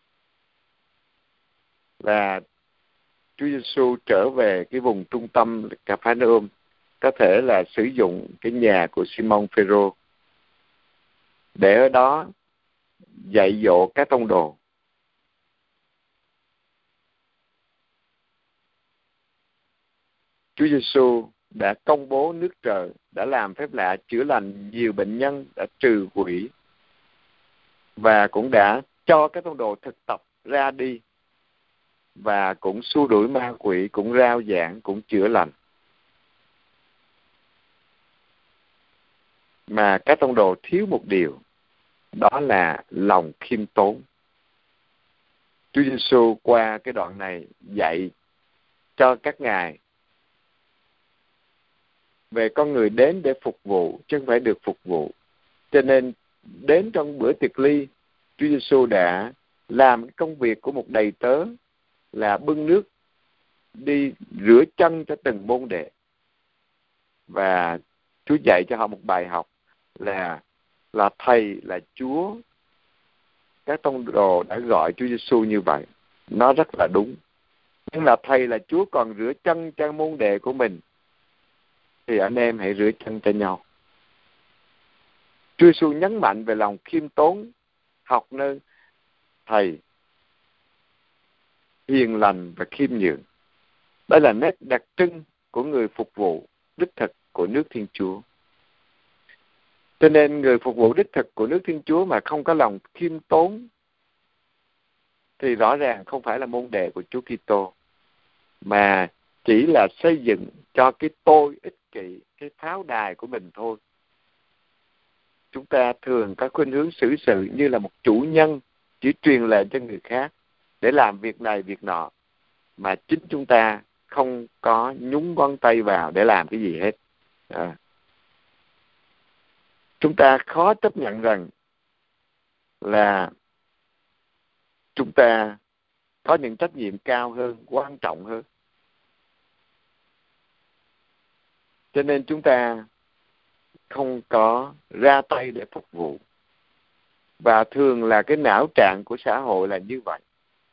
là Chúa Giêsu trở về cái vùng trung tâm Ca-pha-nôm, có thể là sử dụng cái nhà của Simon Phêrô để ở đó dạy dỗ các tông đồ. Chúa Giêsu đã công bố nước trời, đã làm phép lạ chữa lành nhiều bệnh nhân, đã trừ quỷ, và cũng đã cho các tông đồ thực tập ra đi, và cũng xua đuổi ma quỷ, cũng rao giảng, cũng chữa lành. Mà các tông đồ thiếu một điều, đó là lòng khiêm tốn. Chúa Giêsu qua cái đoạn này dạy cho các ngài về con người đến để phục vụ chứ không phải được phục vụ. Cho nên đến trong bữa tiệc ly, Chúa Giêsu đã làm công việc của một đầy tớ là bưng nước đi rửa chân cho từng môn đệ. Và Chúa dạy cho họ một bài học là Thầy, là Chúa. Các tông đồ đã gọi Chúa Giêsu như vậy, nó rất là đúng. Nhưng là Thầy, là Chúa còn rửa chân cho môn đệ của mình, thì anh em hãy rửa chân cho nhau. Chúa Giêsu nhấn mạnh về lòng khiêm tốn, học nơi Thầy, hiền lành và khiêm nhường. Đây là nét đặc trưng của người phục vụ đích thực của nước Thiên Chúa. Cho nên người phục vụ đích thực của nước Thiên Chúa mà không có lòng khiêm tốn thì rõ ràng không phải là môn đệ của Chúa Kitô, mà chỉ là xây dựng cho cái tôi ích kỷ, cái pháo đài của mình thôi. Chúng ta thường có khuynh hướng xử sự như là một chủ nhân, chỉ truyền lệnh cho người khác để làm việc này việc nọ, mà chính chúng ta không có nhúng ngón tay vào để làm cái gì hết. Chúng ta khó chấp nhận rằng là chúng ta có những trách nhiệm cao hơn, quan trọng hơn. Cho nên chúng ta không có ra tay để phục vụ. Và thường là cái não trạng của xã hội là như vậy.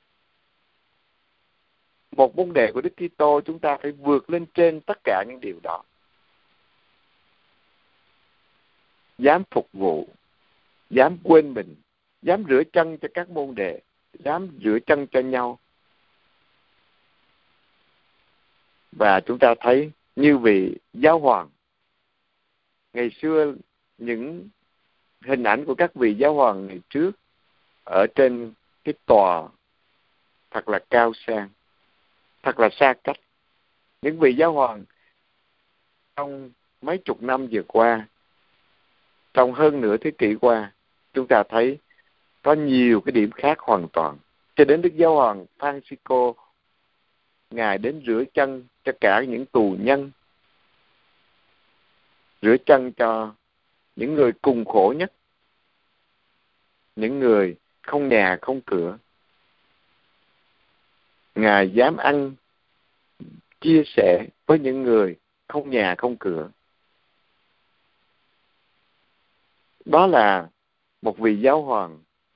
Một môn đệ của Đức Kitô, chúng ta phải vượt lên trên tất cả những điều đó. Dám phục vụ, dám quên mình, dám rửa chân cho các môn đệ, dám rửa chân cho nhau. Và chúng ta thấy như vị giáo hoàng, ngày xưa những hình ảnh của các vị giáo hoàng ngày trước ở trên cái tòa thật là cao sang, thật là xa cách. Những vị giáo hoàng trong mấy chục năm vừa qua, trong hơn nửa thế kỷ qua, chúng ta thấy có nhiều cái điểm khác hoàn toàn. Cho đến Đức Giáo hoàng Francisco, Ngài đến rửa chân cho cả những tù nhân, rửa chân cho những người cùng khổ nhất, những người không nhà không cửa. Ngài dám ăn chia sẻ với những người không nhà không cửa. Đó là một vị giáo hoàng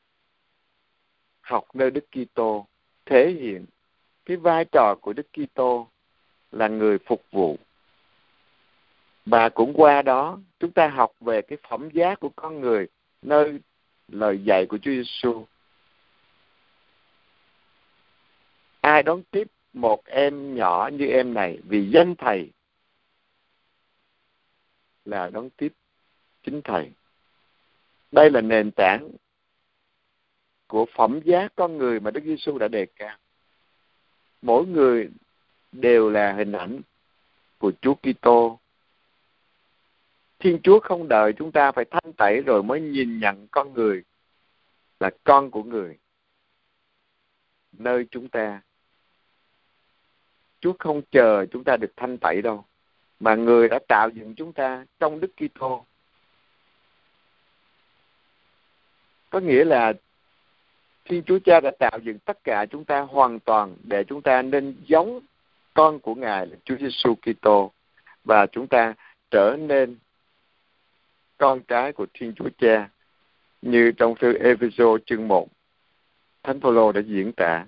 học nơi Đức Kitô, thể hiện cái vai trò của Đức Kitô là người phục vụ. Và cũng qua đó chúng ta học về cái phẩm giá của con người nơi lời dạy của Chúa Giêsu. Ai đón tiếp một em nhỏ như em này vì danh Thầy là đón tiếp chính Thầy. Đây là nền tảng của phẩm giá con người mà Đức Giêsu đã đề cao. Mỗi người đều là hình ảnh của Chúa Kitô. Thiên Chúa không đợi chúng ta phải thanh tẩy rồi mới nhìn nhận con người là con của người. Nơi chúng ta, Chúa không chờ chúng ta được thanh tẩy đâu, mà người đã tạo dựng chúng ta trong Đức Kitô. Có nghĩa là Thiên Chúa Cha đã tạo dựng tất cả chúng ta hoàn toàn để chúng ta nên giống con của Ngài là Chúa Giêsu Kitô, và chúng ta trở nên con cái của Thiên Chúa Cha, như trong thư Ê-phê-sô chương 1, Thánh Phaolô đã diễn tả.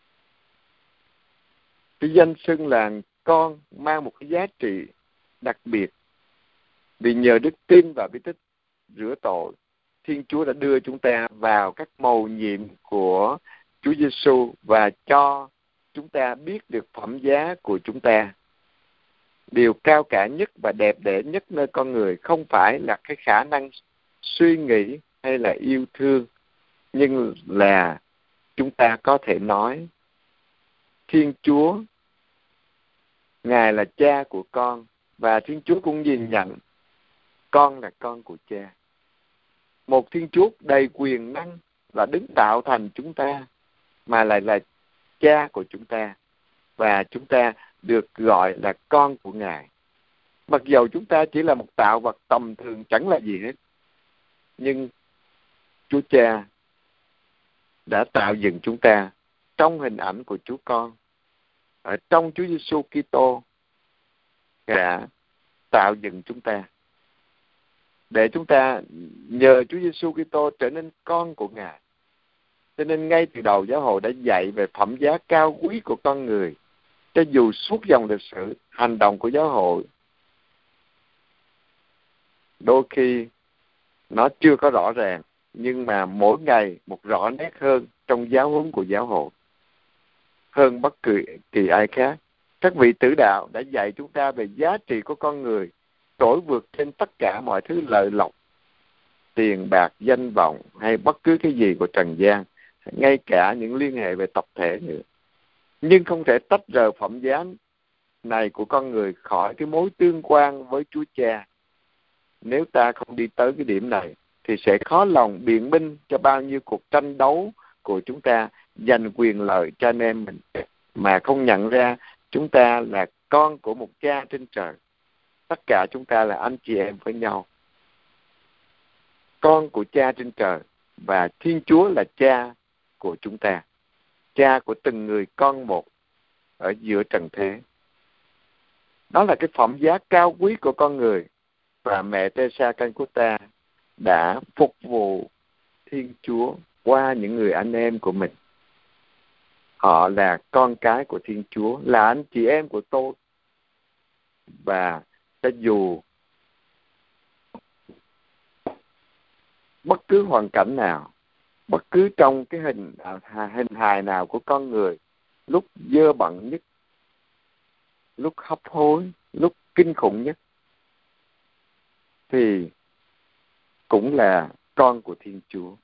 Cái danh xưng là con mang một cái giá trị đặc biệt, vì nhờ đức tin và bí tích rửa tội, Thiên Chúa đã đưa chúng ta vào các mầu nhiệm của Chúa Giêsu và cho chúng ta biết được phẩm giá của chúng ta. Điều cao cả nhất và đẹp đẽ nhất nơi con người không phải là cái khả năng suy nghĩ hay là yêu thương, nhưng là chúng ta có thể nói Thiên Chúa, Ngài là cha của con, và Thiên Chúa cũng nhìn nhận con là con của cha. Một Thiên Chúa đầy quyền năng là đứng tạo thành chúng ta, mà lại là cha của chúng ta, và chúng ta được gọi là con của Ngài. Mặc dầu chúng ta chỉ là một tạo vật tầm thường chẳng là gì hết, nhưng Chúa Cha đã tạo dựng chúng ta trong hình ảnh của Chúa Con. Ở trong Chúa Giêsu Kitô đã tạo dựng chúng ta để chúng ta nhờ Chúa Giêsu Kitô trở nên con của Ngài. Cho nên ngay từ đầu giáo hội đã dạy về phẩm giá cao quý của con người. Cho dù suốt dòng lịch sử, hành động của giáo hội đôi khi nó chưa có rõ ràng, nhưng mà mỗi ngày một rõ nét hơn trong giáo huấn của giáo hội hơn bất kỳ ai khác. Các vị tử đạo đã dạy chúng ta về giá trị của con người trỗi vượt trên tất cả mọi thứ lợi lộc, tiền bạc, danh vọng hay bất cứ cái gì của trần gian, ngay cả những liên hệ về tập thể nữa. Nhưng không thể tách rời phẩm giá này của con người khỏi cái mối tương quan với Chúa Cha. Nếu ta không đi tới cái điểm này thì sẽ khó lòng biện minh cho bao nhiêu cuộc tranh đấu của chúng ta giành quyền lợi cho anh em mình, mà không nhận ra chúng ta là con của một cha trên trời. Tất cả chúng ta là anh chị em với nhau, con của cha trên trời, và Thiên Chúa là cha của chúng ta, cha của từng người con một ở giữa trần thế. Đó là cái phẩm giá cao quý của con người, và mẹ Teresa Calcutta đã phục vụ Thiên Chúa qua những người anh em của mình. Họ là con cái của Thiên Chúa, là anh chị em của tôi. Và cho dù bất cứ hoàn cảnh nào, bất cứ trong cái hình hài nào của con người, lúc dơ bẩn nhất, lúc hấp hối, lúc kinh khủng nhất, thì cũng là con của Thiên Chúa.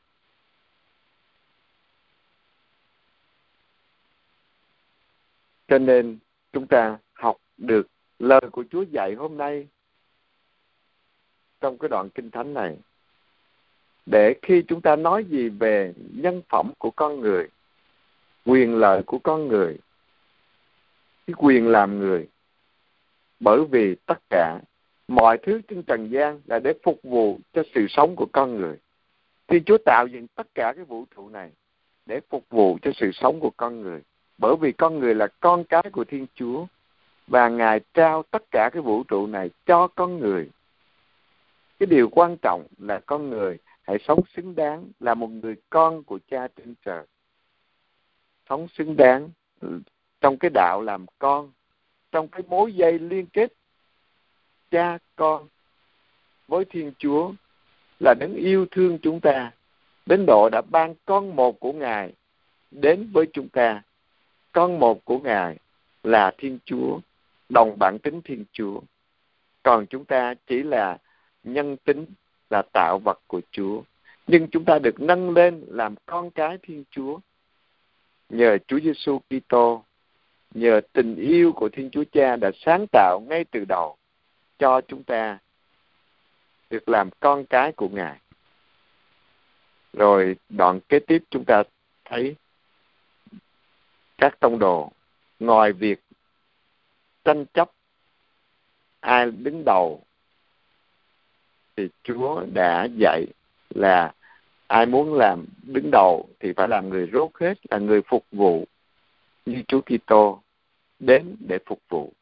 Cho nên chúng ta học được lời của Chúa dạy hôm nay trong cái đoạn Kinh Thánh này, để khi chúng ta nói gì về nhân phẩm của con người, quyền lợi của con người, cái quyền làm người, bởi vì tất cả mọi thứ trên trần gian là để phục vụ cho sự sống của con người. Thiên Chúa tạo dựng tất cả cái vũ trụ này để phục vụ cho sự sống của con người, bởi vì con người là con cái của Thiên Chúa, và Ngài trao tất cả cái vũ trụ này cho con người. Cái điều quan trọng là con người hãy sống xứng đáng là một người con của Cha trên trời. Sống xứng đáng trong cái đạo làm con, trong cái mối dây liên kết cha con với Thiên Chúa, là Đấng yêu thương chúng ta đến độ đã ban con một của Ngài đến với chúng ta. Con một của Ngài là Thiên Chúa, đồng bản tính Thiên Chúa. Còn chúng ta chỉ là nhân tính, là tạo vật của Chúa. Nhưng chúng ta được nâng lên làm con cái Thiên Chúa nhờ Chúa Giêsu Kitô, nhờ tình yêu của Thiên Chúa Cha đã sáng tạo ngay từ đầu cho chúng ta được làm con cái của Ngài. Rồi đoạn kế tiếp chúng ta thấy các tông đồ ngoài việc tranh chấp ai đứng đầu, thì Chúa đã dạy là ai muốn làm đứng đầu thì phải làm người rốt hết, là người phục vụ như Chúa Kitô đến để phục vụ.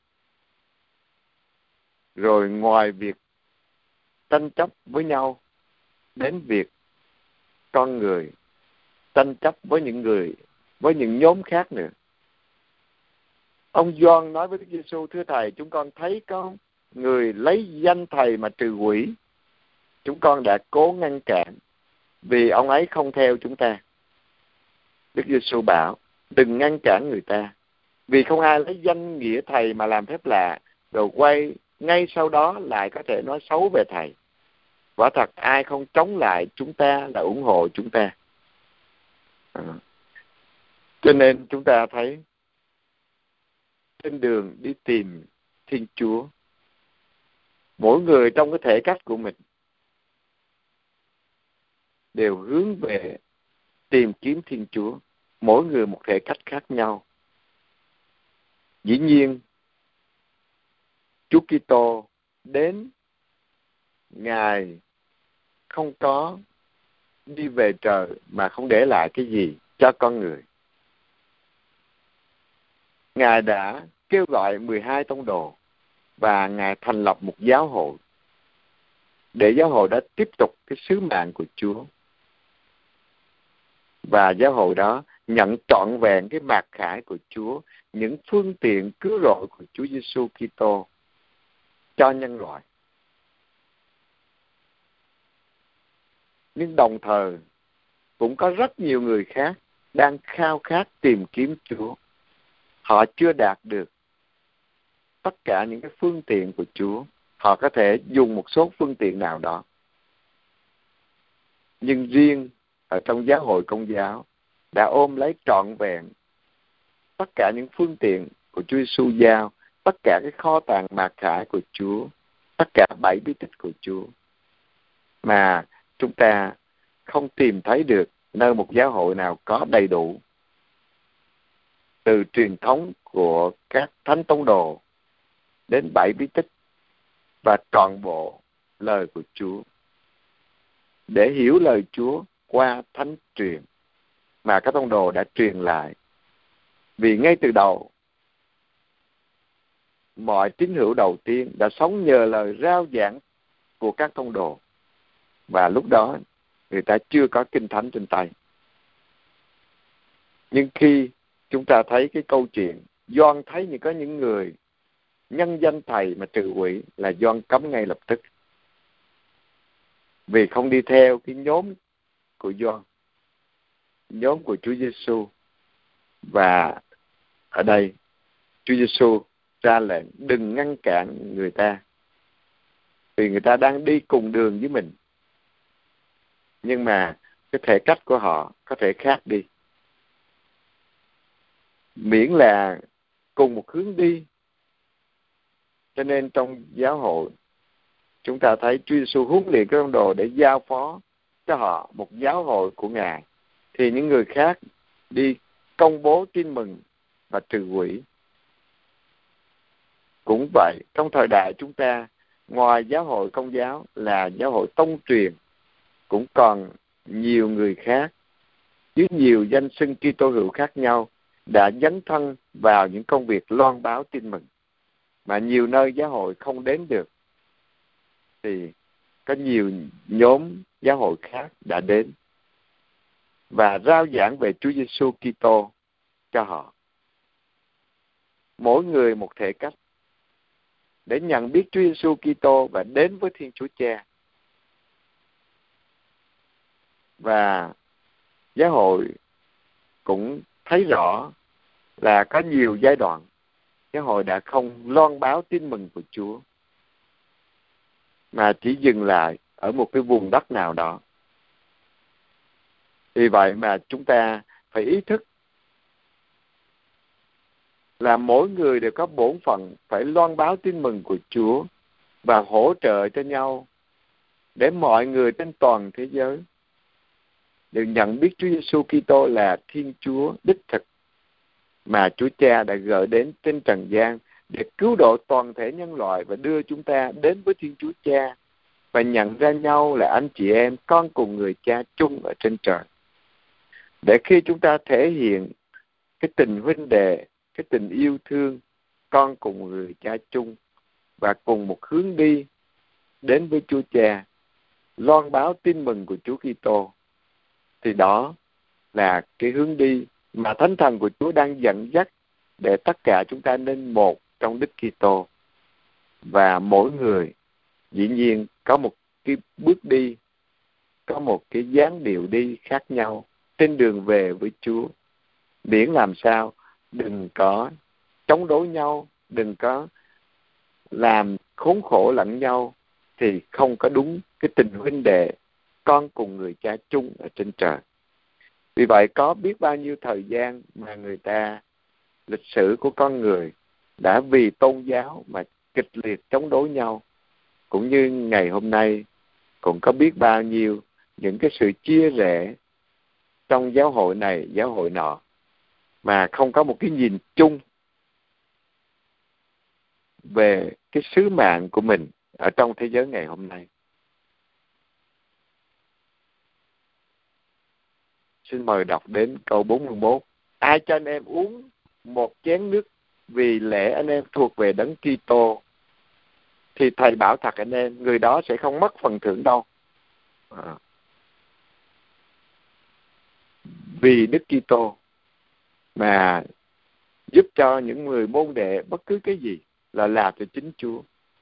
Rồi ngoài việc tranh chấp với nhau, đến việc con người tranh chấp với những nhóm khác nữa. Ông Gioan nói với Đức Giêsu: thưa Thầy, chúng con thấy có người lấy danh Thầy mà trừ quỷ. Chúng con đã cố ngăn cản vì ông ấy không theo chúng ta. Đức Giêsu bảo: đừng ngăn cản người ta, vì không ai lấy danh nghĩa Thầy mà làm phép lạ, rồi quay ngay sau đó lại có thể nói xấu về Thầy. Quả thật ai không chống lại chúng ta là ủng hộ chúng ta. Cho nên chúng ta thấy trên đường đi tìm Thiên Chúa, mỗi người trong cái thể cách của mình đều hướng về tìm kiếm Thiên Chúa, mỗi người một thể cách khác nhau. Dĩ nhiên, Chúa Kitô đến, Ngài không có đi về trời mà không để lại cái gì cho con người. Ngài đã kêu gọi 12 tông đồ và Ngài thành lập một giáo hội để giáo hội đã tiếp tục cái sứ mạng của Chúa. Và giáo hội đó nhận trọn vẹn cái mặc khải của Chúa, những phương tiện cứu rỗi của Chúa Giêsu Kitô cho nhân loại. Nhưng đồng thời cũng có rất nhiều người khác đang khao khát tìm kiếm Chúa. Họ chưa đạt được tất cả những cái phương tiện của Chúa. Họ có thể dùng một số phương tiện nào đó. Nhưng riêng ở trong giáo hội Công giáo đã ôm lấy trọn vẹn tất cả những phương tiện của Chúa Giêsu giao, tất cả cái kho tàng mặc khải của Chúa, tất cả 7 bí tích của Chúa, mà chúng ta không tìm thấy được nơi một giáo hội nào có đầy đủ. Từ truyền thống của các thánh tông đồ đến 7 bí tích và trọn bộ lời của Chúa, để hiểu lời Chúa qua thánh truyền mà các tông đồ đã truyền lại. Vì ngay từ đầu, mọi tín hữu đầu tiên đã sống nhờ lời rao giảng của các tông đồ, và lúc đó người ta chưa có kinh thánh trên tay. Nhưng khi chúng ta thấy cái câu chuyện Gioan thấy có những người nhân danh Thầy mà trừ quỷ, là Gioan cấm ngay lập tức, vì không đi theo cái nhóm của Gioan, nhóm của Chúa Giêsu. Và ở đây Chúa Giêsu ra lệnh đừng ngăn cản người ta, vì người ta đang đi cùng đường với mình, nhưng mà cái thể cách của họ có thể khác đi. Miễn là cùng một hướng đi. Cho nên trong giáo hội, chúng ta thấy Chúa Giêsu huấn luyện các tông đồ để giao phó cho họ một giáo hội của Ngài, thì những người khác đi công bố tin mừng và trừ quỷ. Cũng vậy, trong thời đại chúng ta, ngoài giáo hội Công giáo là giáo hội tông truyền, cũng còn nhiều người khác với nhiều danh xưng Kitô hữu khác nhau đã dấn thân vào những công việc loan báo tin mừng. mà nhiều nơi giáo hội không đến được, thì có nhiều nhóm giáo hội khác đã đến và rao giảng về Chúa Giêsu Kitô cho họ. Mỗi người một thể cách để nhận biết Chúa Giêsu Kitô và đến với Thiên Chúa Cha. Và giáo hội cũng thấy rõ là có nhiều giai đoạn giáo hội đã không loan báo tin mừng của Chúa, mà chỉ dừng lại ở một cái vùng đất nào đó. Vì vậy mà chúng ta phải ý thức là mỗi người đều có bổn phận phải loan báo tin mừng của Chúa và hỗ trợ cho nhau để mọi người trên toàn thế giới đều nhận biết Chúa Giêsu Kitô là Thiên Chúa đích thực mà Chúa Cha đã gửi đến trên trần gian để cứu độ toàn thể nhân loại và đưa chúng ta đến với Thiên Chúa Cha và nhận ra nhau là anh chị em, con cùng người Cha chung ở trên trời. Để khi chúng ta thể hiện cái tình huynh đệ, cái tình yêu thương, con cùng người Cha chung và cùng một hướng đi đến với Chúa Cha, loan báo tin mừng của Chúa Kitô, thì đó là cái hướng đi mà Thánh Thần của Chúa đang dẫn dắt để tất cả chúng ta nên một trong Đức Kitô. Và mỗi người dĩ nhiên có một cái bước đi, có một cái dáng điệu đi khác nhau trên đường về với Chúa. Miễn làm sao đừng có chống đối nhau, đừng có làm khốn khổ lẫn nhau, thì không có đúng cái tình huynh đệ, con cùng người Cha chung ở trên trời. Vì vậy có biết bao nhiêu thời gian mà người ta, lịch sử của con người đã vì tôn giáo mà kịch liệt chống đối nhau. Cũng như ngày hôm nay cũng có biết bao nhiêu những cái sự chia rẽ trong giáo hội này, giáo hội nọ, mà không có một cái nhìn chung về cái sứ mạng của mình ở trong thế giới ngày hôm nay. Xin mời đọc đến câu 41. Ai cho anh em uống một chén nước vì lẽ anh em thuộc về Đấng Kitô, thì thầy bảo thật anh em, người đó sẽ không mất phần thưởng đâu. Vì Đức Kitô mà giúp cho những người môn đệ bất cứ cái gì là làm cho chính Chúa.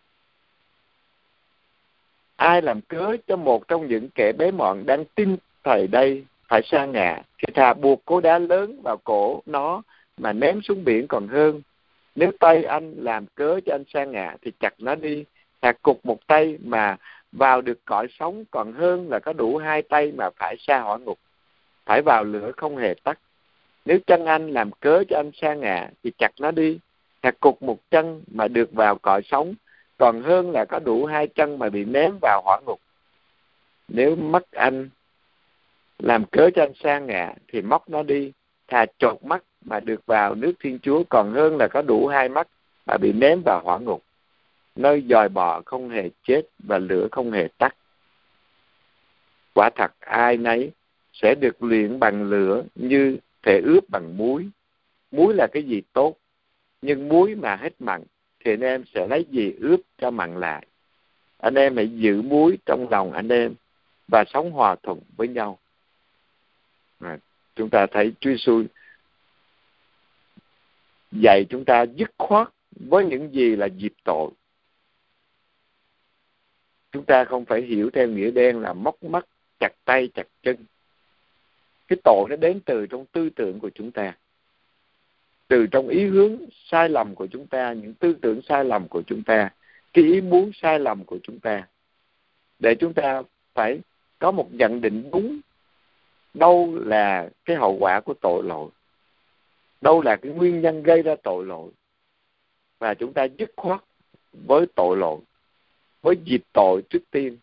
Ai làm cớ cho một trong những kẻ bé mọn đang tin thầy đây phải sa ngã, thì thà buộc cối đá lớn vào cổ nó mà ném xuống biển còn hơn. Nếu tay anh làm cớ cho anh sa ngã thì chặt nó đi. Thà cục một tay mà vào được cõi sống còn hơn là có đủ hai tay mà phải sa hỏa ngục, phải vào lửa không hề tắt. Nếu chân anh làm cớ cho anh sa ngã thì chặt nó đi. Thà cục một chân mà được vào cõi sống còn hơn là có đủ hai chân mà bị ném vào hỏa ngục. Nếu mắt anh làm cớ cho anh sa ngã thì móc nó đi. Thà chột mắt mà được vào nước Thiên Chúa còn hơn là có đủ hai mắt mà bị ném vào hỏa ngục, nơi dòi bọ không hề chết và lửa không hề tắt. Quả thật ai nấy sẽ được luyện bằng lửa như thể ướp bằng muối. Muối là cái gì tốt, nhưng muối mà hết mặn thì anh em sẽ lấy gì ướp cho mặn lại. Anh em hãy giữ muối trong lòng anh em và sống hòa thuận với nhau. Chúng ta thấy Chúa Giêsu dạy chúng ta dứt khoát với những gì là dịp tội. Chúng ta không phải hiểu theo nghĩa đen là móc mắt, chặt tay, chặt chân. Cái tội nó đến từ trong tư tưởng của chúng ta, từ trong ý hướng sai lầm của chúng ta, những tư tưởng sai lầm của chúng ta, cái ý muốn sai lầm của chúng ta, để chúng ta phải có một nhận định đúng đâu là cái hậu quả của tội lỗi, đâu là cái nguyên nhân gây ra tội lỗi, và chúng ta dứt khoát với tội lỗi, với dịp tội trước tiên.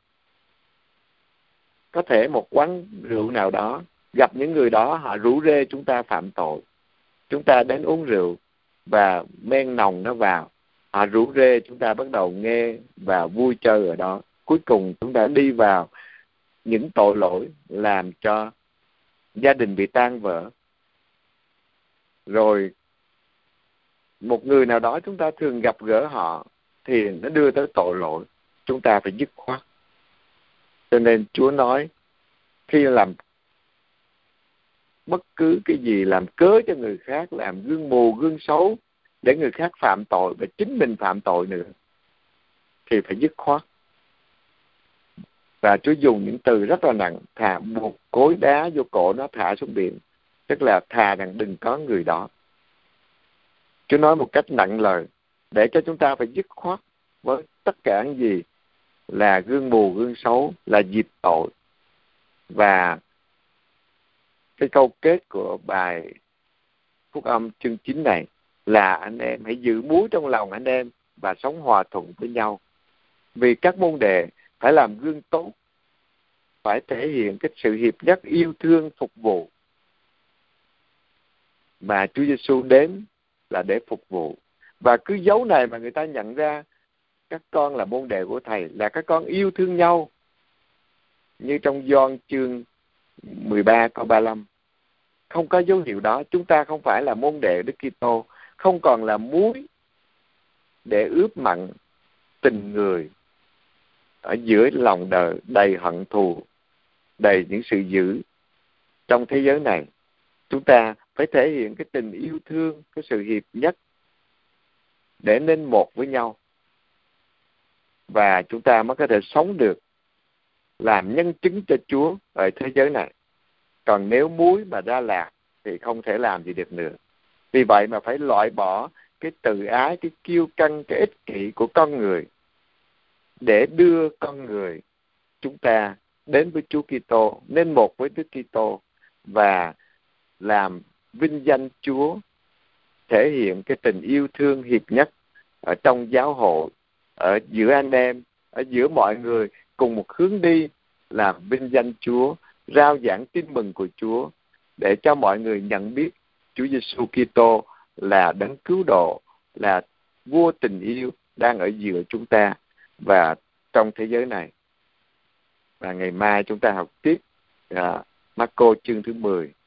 Có thể một quán rượu nào đó, gặp những người đó họ rủ rê chúng ta phạm tội, chúng ta đến uống rượu và men nồng nó vào, họ rủ rê chúng ta bắt đầu nghe và vui chơi ở đó. Cuối cùng chúng ta đi vào những tội lỗi làm cho gia đình bị tan vỡ, rồi một người nào đó chúng ta thường gặp gỡ họ thì nó đưa tới tội lỗi, chúng ta phải dứt khoát. Cho nên Chúa nói khi làm bất cứ cái gì làm cớ cho người khác, làm gương mù gương xấu để người khác phạm tội và chính mình phạm tội nữa, thì phải dứt khoát. Và Chúa dùng những từ rất là nặng, thà buộc cối đá vô cổ nó thả xuống biển, tức là thà rằng đừng có người đó. Chúa nói một cách nặng lời để cho chúng ta phải dứt khoát với tất cả những gì là gương mù gương xấu, là dịp tội. Và cái câu kết của bài Phúc Âm chương 9 này là anh em hãy giữ muối trong lòng anh em và sống hòa thuận với nhau. Vì các môn đệ phải làm gương tốt, phải thể hiện cái sự hiệp nhất, yêu thương, phục vụ. Mà Chúa Giêsu đến là để phục vụ. Và cứ dấu này mà người ta nhận ra các con là môn đệ của Thầy, là các con yêu thương nhau. Như trong Gioan chương 13 câu 35. Không có dấu hiệu đó, chúng ta không phải là môn đệ Đức Kitô, không còn là muối để ướp mặn tình người ở giữa lòng đời đầy hận thù, đầy những sự dữ trong thế giới này. Chúng ta phải thể hiện cái tình yêu thương, cái sự hiệp nhất để nên một với nhau. Và chúng ta mới có thể sống được, làm nhân chứng cho Chúa ở thế giới này. Còn nếu muối mà ra lạc thì không thể làm gì được nữa. Vì vậy mà phải loại bỏ cái tự ái, cái kiêu căng, cái ích kỷ của con người để đưa con người chúng ta đến với Chúa Kitô, nên một với Đức Kitô và làm vinh danh Chúa, thể hiện cái tình yêu thương hiệp nhất ở trong giáo hội, ở giữa anh em, ở giữa mọi người cùng một hướng đi, làm vinh danh Chúa, rao giảng tin mừng của Chúa để cho mọi người nhận biết Chúa Giêsu Kitô là đấng cứu độ, là vua tình yêu đang ở giữa chúng ta và trong thế giới này. Và ngày mai chúng ta học tiếp Marco chương thứ 10.